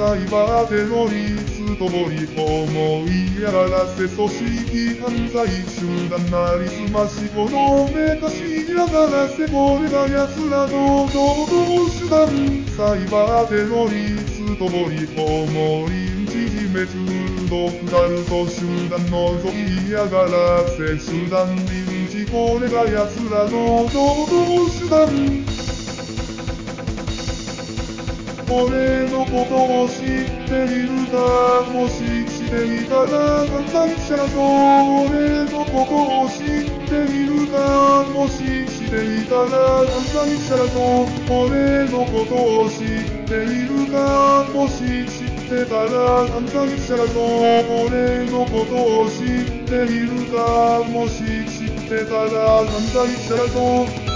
サイバーテロリストもり思いやらせ組織犯罪集団なりすましほのめかし嫌がらせこれが奴らの労働手段サイバーテロリストもり思い縮め中毒カルト集団覗き嫌がらせ集団臨時これが奴らの労働手段俺のことを知っているかもししていたら犯罪者の俺のことを知っているかもししていたら犯罪者の俺のことを知っているかもし知ってたら犯罪者の俺のことを知っているかもし知ってたら犯罪者の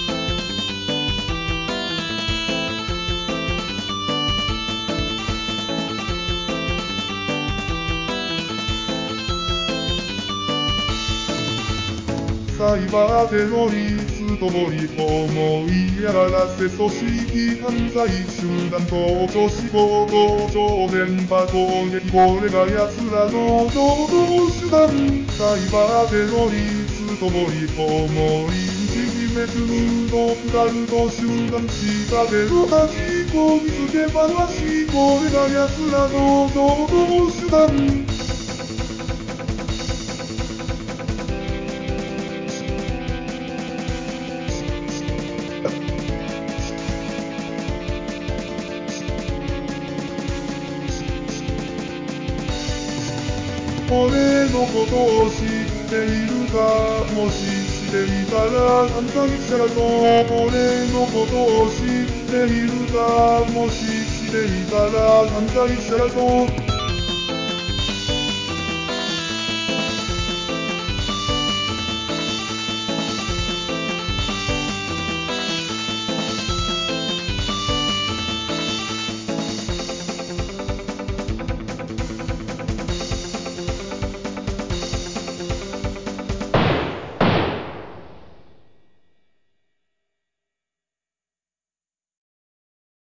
サイバーテロリストもり思いやらせ組織犯罪集団と女子強盗超電波攻撃これが奴らの労働手段サイバーテロリストもり思い縮め中毒カルト集団したテロな事故見つけ話これが奴らの労働手段俺のことを知っているかもししていたら犯罪者の俺のことを知っているかもししていたら犯罪者の